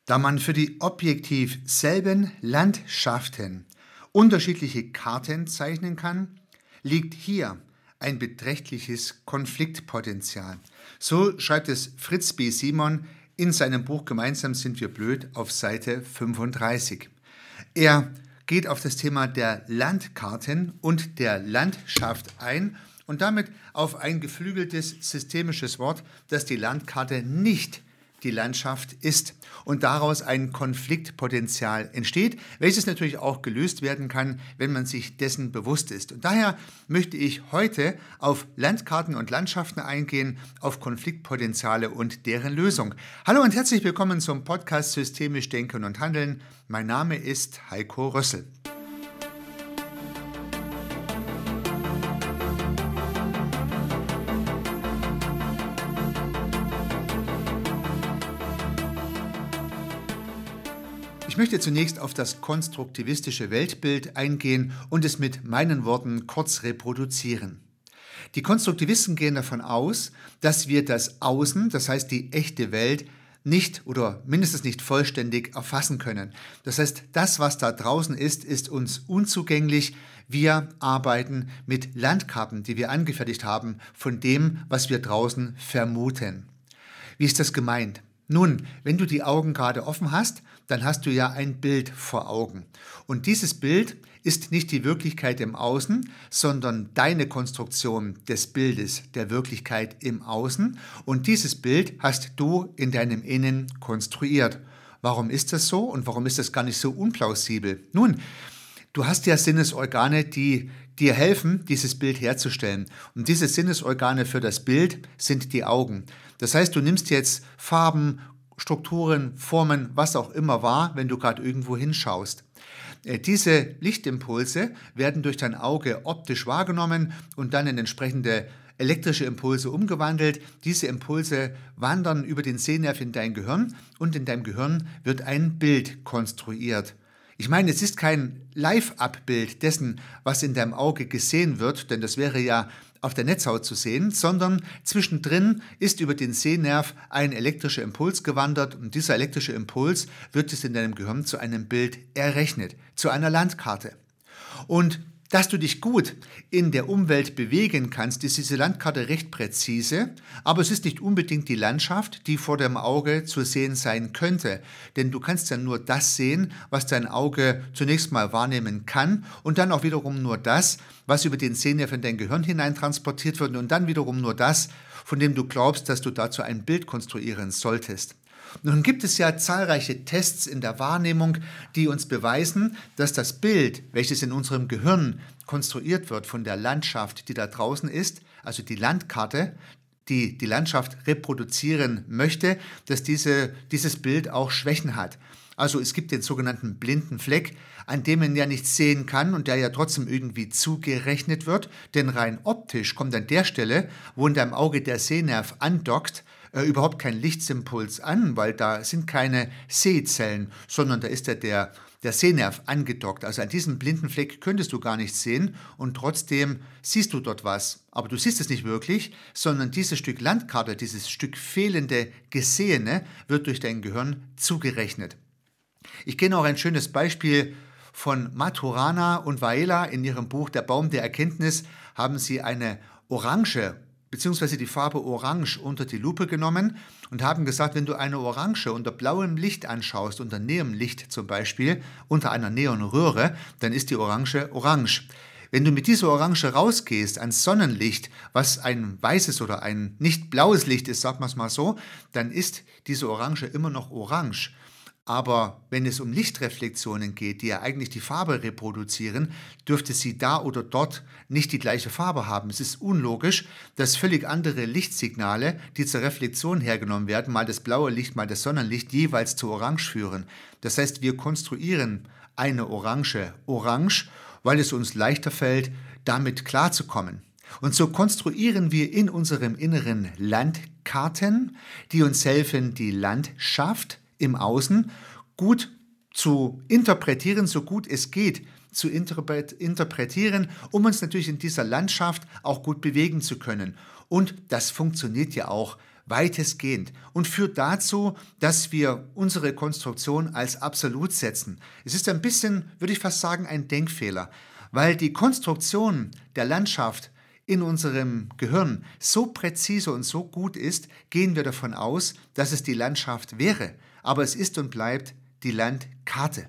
Da man für die objektiv selben Landschaften unterschiedliche Karten zeichnen kann, liegt hier ein beträchtliches Konfliktpotenzial. So schreibt es Fritz B. Simon in seinem Buch Gemeinsam sind wir blöd auf Seite 35. Er geht auf das Thema der Landkarten und der Landschaft ein und damit auf ein geflügeltes systemisches Wort, dass die Landkarte nicht die Landschaft ist und daraus ein Konfliktpotenzial entsteht, welches natürlich auch gelöst werden kann, wenn man sich dessen bewusst ist. Und daher möchte ich heute auf Landkarten und Landschaften eingehen, auf Konfliktpotenziale und deren Lösung. Hallo und herzlich willkommen zum Podcast Systemisch Denken und Handeln. Mein Name ist Heiko Rössel. Ich möchte zunächst auf das konstruktivistische Weltbild eingehen und es mit meinen Worten kurz reproduzieren. Die Konstruktivisten gehen davon aus, dass wir das Außen, das heißt die echte Welt, nicht oder mindestens nicht vollständig erfassen können. Das heißt, das, was da draußen ist uns unzugänglich. Wir arbeiten mit Landkarten, die wir angefertigt haben, von dem, was wir draußen vermuten. Wie ist das gemeint? Nun, wenn du die Augen gerade offen hast, dann hast du ja ein Bild vor Augen. Und dieses Bild ist nicht die Wirklichkeit im Außen, sondern deine Konstruktion des Bildes der Wirklichkeit im Außen. Und dieses Bild hast du in deinem Innen konstruiert. Warum ist das so und warum ist das gar nicht so unplausibel? Nun, du hast ja Sinnesorgane, die dir helfen, dieses Bild herzustellen. Und diese Sinnesorgane für das Bild sind die Augen. Das heißt, du nimmst jetzt Farben, Strukturen, Formen, was auch immer wahr, wenn du gerade irgendwo hinschaust. Diese Lichtimpulse werden durch dein Auge optisch wahrgenommen und dann in entsprechende elektrische Impulse umgewandelt. Diese Impulse wandern über den Sehnerv in dein Gehirn und in deinem Gehirn wird ein Bild konstruiert. Ich meine, es ist kein Live-Abbild dessen, was in deinem Auge gesehen wird, denn das wäre ja auf der Netzhaut zu sehen, sondern zwischendrin ist über den Sehnerv ein elektrischer Impuls gewandert und dieser elektrische Impuls wird es in deinem Gehirn zu einem Bild errechnet, zu einer Landkarte. Und dass du dich gut in der Umwelt bewegen kannst, ist diese Landkarte recht präzise, aber es ist nicht unbedingt die Landschaft, die vor deinem Auge zu sehen sein könnte, denn du kannst ja nur das sehen, was dein Auge zunächst mal wahrnehmen kann und dann auch wiederum nur das, was über den Sehnerv in dein Gehirn hinein transportiert wird und dann wiederum nur das, von dem du glaubst, dass du dazu ein Bild konstruieren solltest. Nun gibt es ja zahlreiche Tests in der Wahrnehmung, die uns beweisen, dass das Bild, welches in unserem Gehirn konstruiert wird von der Landschaft, die da draußen ist, also die Landkarte, die die Landschaft reproduzieren möchte, dass dieses Bild auch Schwächen hat. Also es gibt den sogenannten blinden Fleck, an dem man ja nichts sehen kann und der ja trotzdem irgendwie zugerechnet wird, denn rein optisch kommt an der Stelle, wo in deinem Auge der Sehnerv andockt, überhaupt kein Lichtsimpuls an, weil da sind keine Sehzellen, sondern da ist ja der Sehnerv angedockt. Also an diesem blinden Fleck könntest du gar nichts sehen und trotzdem siehst du dort was. Aber du siehst es nicht wirklich, sondern dieses Stück Landkarte, dieses Stück fehlende Gesehene wird durch dein Gehirn zugerechnet. Ich kenne auch ein schönes Beispiel von Maturana und Vaela. In ihrem Buch Der Baum der Erkenntnis haben sie eine Orange beziehungsweise die Farbe Orange unter die Lupe genommen und haben gesagt, wenn du eine Orange unter blauem Licht anschaust, unter Neonlicht zum Beispiel, unter einer Neonröhre, dann ist die Orange orange. Wenn du mit dieser Orange rausgehst ans Sonnenlicht, was ein weißes oder ein nicht blaues Licht ist, sagen wir es mal so, dann ist diese Orange immer noch orange. Aber wenn es um Lichtreflexionen geht, die ja eigentlich die Farbe reproduzieren, dürfte sie da oder dort nicht die gleiche Farbe haben. Es ist unlogisch, dass völlig andere Lichtsignale, die zur Reflexion hergenommen werden, mal das blaue Licht, mal das Sonnenlicht, jeweils zu Orange führen. Das heißt, wir konstruieren eine Orange orange, weil es uns leichter fällt, damit klarzukommen. Und so konstruieren wir in unserem Inneren Landkarten, die uns helfen, die Landschaft im Außen gut zu interpretieren, so gut es geht, zu interpretieren, um uns natürlich in dieser Landschaft auch gut bewegen zu können. Und das funktioniert ja auch, weitestgehend und führt dazu, dass wir unsere Konstruktion als absolut setzen. Es ist ein bisschen, würde ich fast sagen, ein Denkfehler, weil die Konstruktion der Landschaft in unserem Gehirn so präzise und so gut ist, gehen wir davon aus, dass es die Landschaft wäre. Aber es ist und bleibt die Landkarte.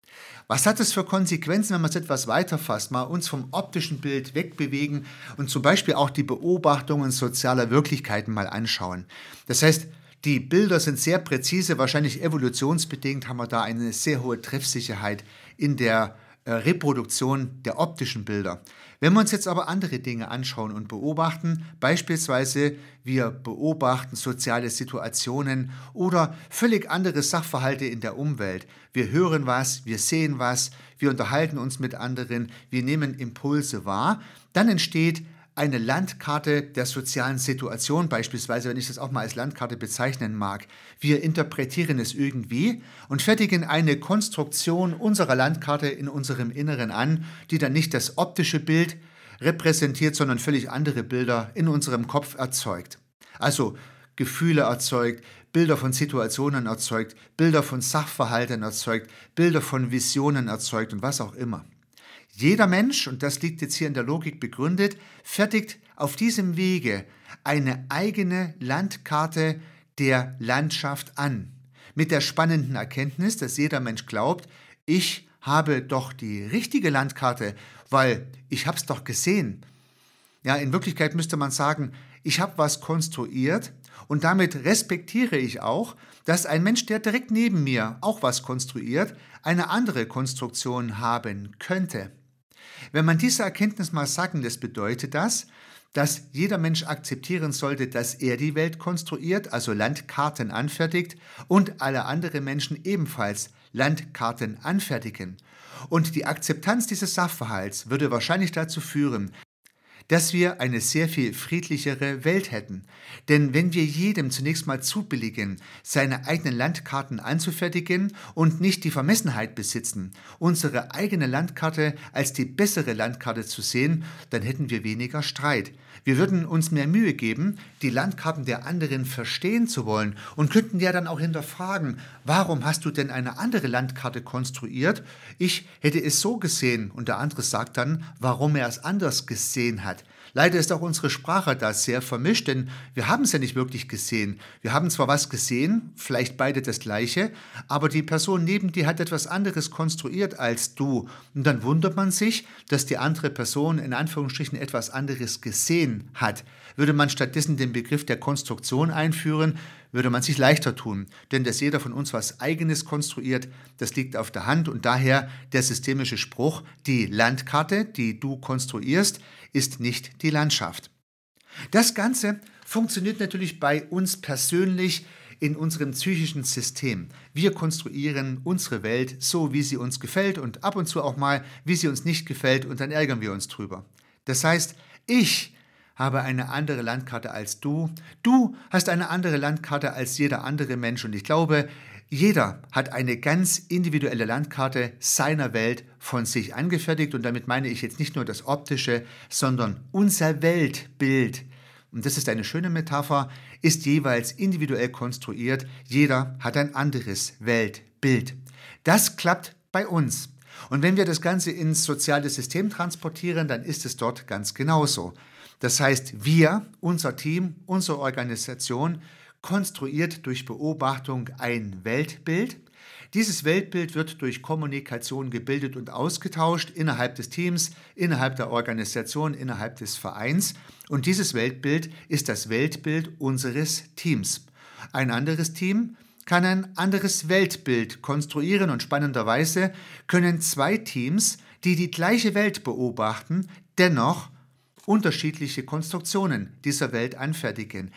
Was hat es für Konsequenzen, wenn man es etwas weiterfasst, mal uns vom optischen Bild wegbewegen und zum Beispiel auch die Beobachtungen sozialer Wirklichkeiten mal anschauen? Das heißt, die Bilder sind sehr präzise, wahrscheinlich evolutionsbedingt haben wir da eine sehr hohe Treffsicherheit in der Reproduktion der optischen Bilder. Wenn wir uns jetzt aber andere Dinge anschauen und beobachten, beispielsweise wir beobachten soziale Situationen oder völlig andere Sachverhalte in der Umwelt. Wir hören was, wir sehen was, wir unterhalten uns mit anderen, wir nehmen Impulse wahr, dann entsteht eine Landkarte der sozialen Situation, beispielsweise, wenn ich das auch mal als Landkarte bezeichnen mag. Wir interpretieren es irgendwie und fertigen eine Konstruktion unserer Landkarte in unserem Inneren an, die dann nicht das optische Bild repräsentiert, sondern völlig andere Bilder in unserem Kopf erzeugt. Also Gefühle erzeugt, Bilder von Situationen erzeugt, Bilder von Sachverhalten erzeugt, Bilder von Visionen erzeugt und was auch immer. Jeder Mensch, und das liegt jetzt hier in der Logik begründet, fertigt auf diesem Wege eine eigene Landkarte der Landschaft an. Mit der spannenden Erkenntnis, dass jeder Mensch glaubt, ich habe doch die richtige Landkarte, weil ich habe es doch gesehen. Ja, in Wirklichkeit müsste man sagen, ich habe was konstruiert und damit respektiere ich auch, dass ein Mensch, der direkt neben mir auch was konstruiert, eine andere Konstruktion haben könnte. Wenn man diese Erkenntnis mal sacken lässt, bedeutet das, dass jeder Mensch akzeptieren sollte, dass er die Welt konstruiert, also Landkarten anfertigt und alle anderen Menschen ebenfalls Landkarten anfertigen. Und die Akzeptanz dieses Sachverhalts würde wahrscheinlich dazu führen, dass wir eine sehr viel friedlichere Welt hätten. Denn wenn wir jedem zunächst mal zubilligen, seine eigenen Landkarten anzufertigen und nicht die Vermessenheit besitzen, unsere eigene Landkarte als die bessere Landkarte zu sehen, dann hätten wir weniger Streit. Wir würden uns mehr Mühe geben, die Landkarten der anderen verstehen zu wollen und könnten ja dann auch hinterfragen, warum hast du denn eine andere Landkarte konstruiert? Ich hätte es so gesehen und der andere sagt dann, warum er es anders gesehen hat. Leider ist auch unsere Sprache da sehr vermischt, denn wir haben es ja nicht wirklich gesehen. Wir haben zwar was gesehen, vielleicht beide das Gleiche, aber die Person neben dir hat etwas anderes konstruiert als du. Und dann wundert man sich, dass die andere Person in Anführungsstrichen etwas anderes gesehen hat. Würde man stattdessen den Begriff der Konstruktion einführen, würde man sich leichter tun. Denn dass jeder von uns was Eigenes konstruiert, das liegt auf der Hand und daher der systemische Spruch, die Landkarte, die du konstruierst, ist nicht die Landschaft. Das Ganze funktioniert natürlich bei uns persönlich in unserem psychischen System. Wir konstruieren unsere Welt so, wie sie uns gefällt und ab und zu auch mal, wie sie uns nicht gefällt und dann ärgern wir uns drüber. Das heißt, ich habe eine andere Landkarte als du. Du hast eine andere Landkarte als jeder andere Mensch und ich glaube, jeder hat eine ganz individuelle Landkarte seiner Welt von sich angefertigt und damit meine ich jetzt nicht nur das Optische, sondern unser Weltbild. Und das ist eine schöne Metapher, ist jeweils individuell konstruiert. Jeder hat ein anderes Weltbild. Das klappt bei uns. Und wenn wir das Ganze ins soziale System transportieren, dann ist es dort ganz genauso. Das heißt, wir, unser Team, unsere Organisation, konstruiert durch Beobachtung ein Weltbild. Dieses Weltbild wird durch Kommunikation gebildet und ausgetauscht innerhalb des Teams, innerhalb der Organisation, innerhalb des Vereins. Und dieses Weltbild ist das Weltbild unseres Teams. Ein anderes Team kann ein anderes Weltbild konstruieren und spannenderweise können zwei Teams, die die gleiche Welt beobachten, dennoch unterschiedliche Konstruktionen dieser Welt anfertigen.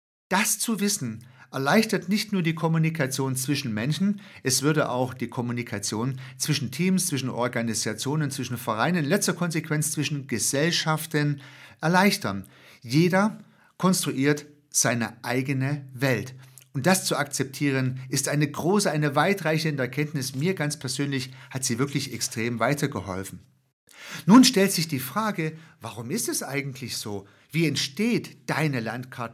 Das zu wissen, erleichtert nicht nur die Kommunikation zwischen Menschen, es würde auch die Kommunikation zwischen Teams, zwischen Organisationen, zwischen Vereinen, in letzter Konsequenz zwischen Gesellschaften erleichtern. Jeder konstruiert seine eigene Welt. Und das zu akzeptieren, ist eine große, eine weitreichende Erkenntnis. Mir ganz persönlich hat sie wirklich extrem weitergeholfen. Nun stellt sich die Frage, warum ist es eigentlich so? Wie entsteht deine Landkarte,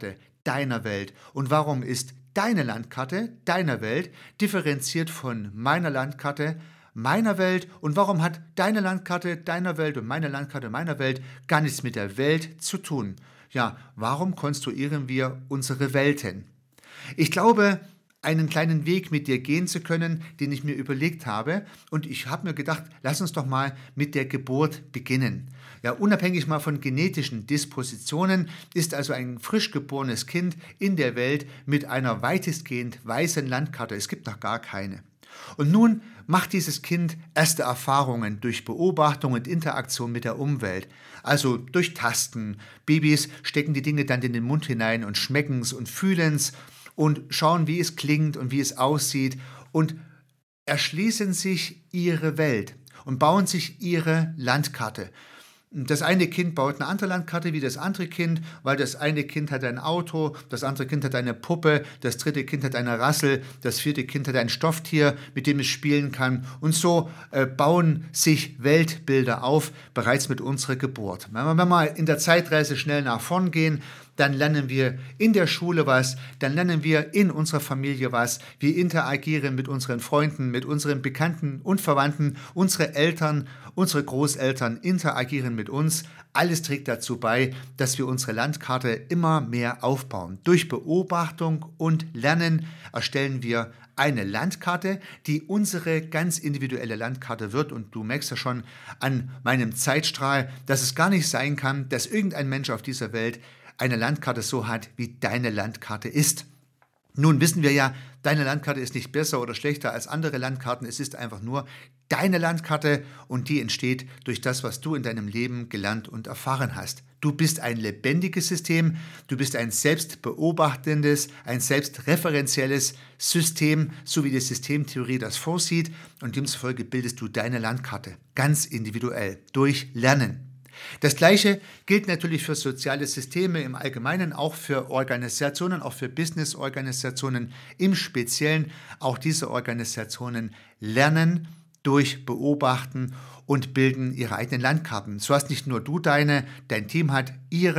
deiner Welt und warum ist deine Landkarte deiner Welt differenziert von meiner Landkarte meiner Welt und warum hat deine Landkarte deiner Welt und meine Landkarte meiner Welt gar nichts mit der Welt zu tun? Ja, warum konstruieren wir unsere Welten? Ich glaube, einen kleinen Weg mit dir gehen zu können, den ich mir überlegt habe. Und ich habe mir gedacht, lass uns doch mal mit der Geburt beginnen. Ja, unabhängig mal von genetischen Dispositionen ist also ein frisch geborenes Kind in der Welt mit einer weitestgehend weißen Landkarte. Es gibt noch gar keine. Und nun macht dieses Kind erste Erfahrungen durch Beobachtung und Interaktion mit der Umwelt, also durch Tasten. Babys stecken die Dinge dann in den Mund hinein und schmecken es und fühlen es und schauen, wie es klingt und wie es aussieht und erschließen sich ihre Welt und bauen sich ihre Landkarte. Das eine Kind baut eine andere Landkarte wie das andere Kind, weil das eine Kind hat ein Auto, das andere Kind hat eine Puppe, das dritte Kind hat eine Rassel, das vierte Kind hat ein Stofftier, mit dem es spielen kann. Und so bauen sich Weltbilder auf, bereits mit unserer Geburt. Wenn wir mal in der Zeitreise schnell nach vorn gehen, dann lernen wir in der Schule was, dann lernen wir in unserer Familie was, wir interagieren mit unseren Freunden, mit unseren Bekannten und Verwandten, unsere Eltern, unsere Großeltern interagieren mit uns. Alles trägt dazu bei, dass wir unsere Landkarte immer mehr aufbauen. Durch Beobachtung und Lernen erstellen wir eine Landkarte, die unsere ganz individuelle Landkarte wird. Und du merkst ja schon an meinem Zeitstrahl, dass es gar nicht sein kann, dass irgendein Mensch auf dieser Welt eine Landkarte so hat, wie deine Landkarte ist. Nun wissen wir ja, deine Landkarte ist nicht besser oder schlechter als andere Landkarten. Es ist einfach nur deine Landkarte und die entsteht durch das, was du in deinem Leben gelernt und erfahren hast. Du bist ein lebendiges System, du bist ein selbstbeobachtendes, ein selbstreferenzielles System, so wie die Systemtheorie das vorsieht und demzufolge bildest du deine Landkarte, ganz individuell, durch Lernen. Das Gleiche gilt natürlich für soziale Systeme im Allgemeinen, auch für Organisationen, auch für Business-Organisationen im Speziellen. Auch diese Organisationen lernen durch Beobachten und bilden ihre eigenen Landkarten. So hast nicht nur du dein Team hat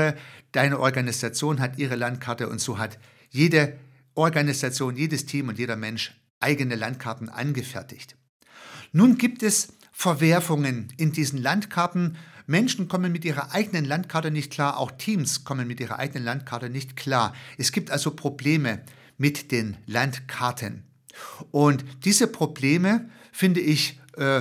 deine Organisation hat ihre Landkarte und so hat jede Organisation, jedes Team und jeder Mensch eigene Landkarten angefertigt. Nun gibt es Verwerfungen in diesen Landkarten. Menschen kommen mit ihrer eigenen Landkarte nicht klar, auch Teams kommen mit ihrer eigenen Landkarte nicht klar. Es gibt also Probleme mit den Landkarten. Und diese Probleme, finde ich,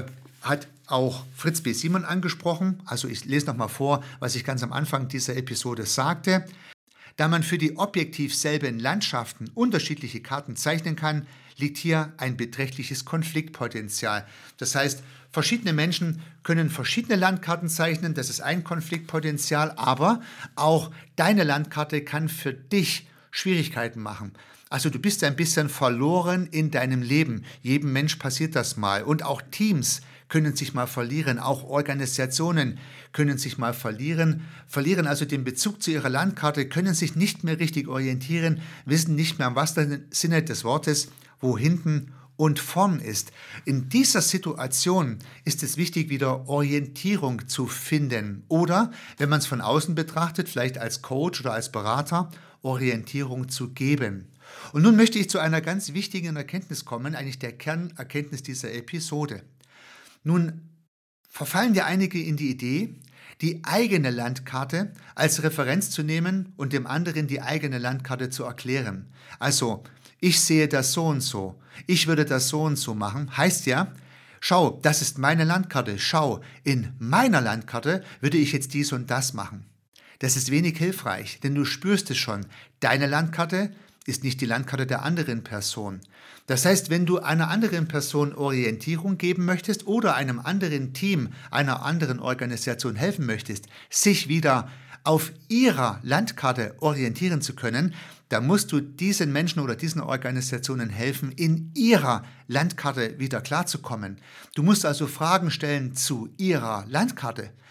hat auch Fritz B. Simon angesprochen. Also ich lese nochmal vor, was ich ganz am Anfang dieser Episode sagte. Da man für die objektiv selben Landschaften unterschiedliche Karten zeichnen kann, liegt hier ein beträchtliches Konfliktpotenzial. Das heißt, verschiedene Menschen können verschiedene Landkarten zeichnen, das ist ein Konfliktpotenzial, aber auch deine Landkarte kann für dich Schwierigkeiten machen. Also du bist ein bisschen verloren in deinem Leben. Jedem Mensch passiert das mal. Und auch Teams können sich mal verlieren, auch Organisationen können sich mal verlieren also den Bezug zu ihrer Landkarte, können sich nicht mehr richtig orientieren, wissen nicht mehr im wahrsten Sinne des Wortes, wo hinten und vorn ist. In dieser Situation ist es wichtig, wieder Orientierung zu finden oder, wenn man es von außen betrachtet, vielleicht als Coach oder als Berater, Orientierung zu geben. Und nun möchte ich zu einer ganz wichtigen Erkenntnis kommen, eigentlich der Kernerkenntnis dieser Episode. Nun verfallen ja einige in die Idee, die eigene Landkarte als Referenz zu nehmen und dem anderen die eigene Landkarte zu erklären. Also, ich sehe das so und so, ich würde das so und so machen, heißt ja, schau, das ist meine Landkarte, schau, in meiner Landkarte würde ich jetzt dies und das machen. Das ist wenig hilfreich, denn du spürst es schon, deine Landkarte ist nicht die Landkarte der anderen Person. Das heißt, wenn du einer anderen Person Orientierung geben möchtest oder einem anderen Team, einer anderen Organisation helfen möchtest, sich wieder auf ihrer Landkarte orientieren zu können, dann musst du diesen Menschen oder diesen Organisationen helfen, in ihrer Landkarte wieder klarzukommen. Du musst also Fragen stellen zu ihrer Landkarte.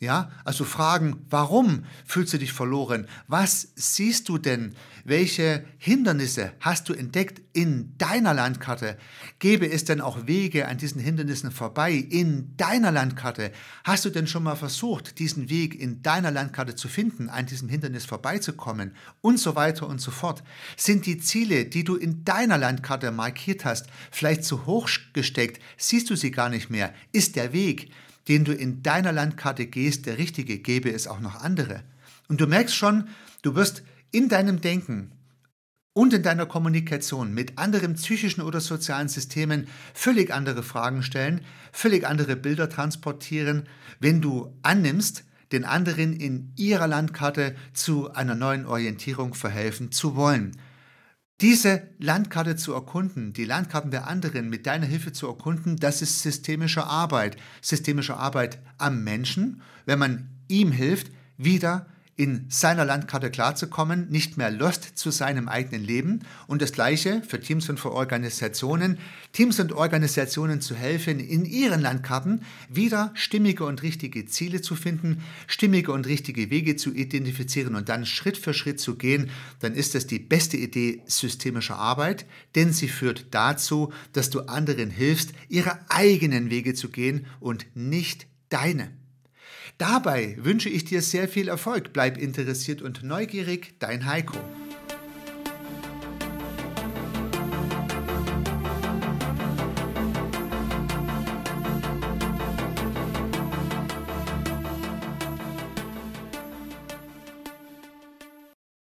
Ja, also fragen, warum fühlst du dich verloren? Was siehst du denn? Welche Hindernisse hast du entdeckt in deiner Landkarte? Gäbe es denn auch Wege an diesen Hindernissen vorbei in deiner Landkarte? Hast du denn schon mal versucht, diesen Weg in deiner Landkarte zu finden, an diesem Hindernis vorbeizukommen und so weiter und so fort? Sind die Ziele, die du in deiner Landkarte markiert hast, vielleicht zu hoch gesteckt? Siehst du sie gar nicht mehr? Ist der Weg, den du in deiner Landkarte gehst, der richtige? Gäbe es auch noch andere? Und du merkst schon, du wirst in deinem Denken und in deiner Kommunikation mit anderen psychischen oder sozialen Systemen völlig andere Fragen stellen, völlig andere Bilder transportieren, wenn du annimmst, den anderen in ihrer Landkarte zu einer neuen Orientierung verhelfen zu wollen. Diese Landkarte zu erkunden, die Landkarten der anderen mit deiner Hilfe zu erkunden, das ist systemische Arbeit. Systemische Arbeit am Menschen, wenn man ihm hilft, wieder in seiner Landkarte klarzukommen, nicht mehr lost zu sein im eigenen Leben. Und das Gleiche für Teams und für Organisationen. Teams und Organisationen zu helfen, in ihren Landkarten wieder stimmige und richtige Ziele zu finden, stimmige und richtige Wege zu identifizieren und dann Schritt für Schritt zu gehen. Dann ist das die beste Idee systemischer Arbeit, denn sie führt dazu, dass du anderen hilfst, ihre eigenen Wege zu gehen und nicht deine. Dabei wünsche ich dir sehr viel Erfolg. Bleib interessiert und neugierig, dein Heiko.